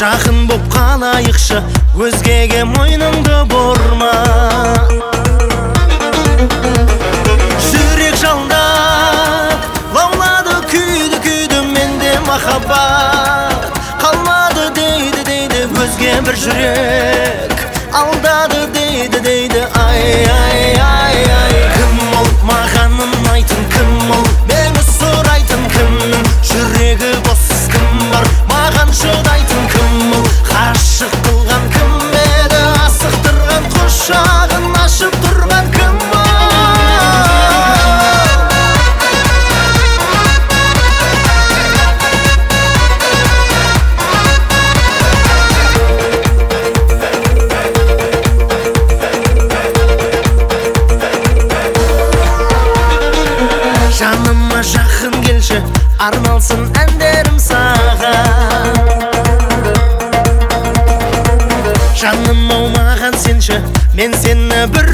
жақын боп қалайықшы, өзгеге мойныңды бұрма. Жүрек жалдап лаулады, күйді менде махаббат. Қалмады дейді өзге бір жүрек, алдады дейді ай. Кім ол маған ұнайтын, кім ол мені сұрайтын, кімнің жүрегі бос, кім бар маған шыдайтын, кім ол ғашық қылған, кім еді асықтырған, құшағын ашып тұрған, кім ол? Жаныма жақын келші, арналсын әндерім саған. Жаным ау маған сенші, мен сені бір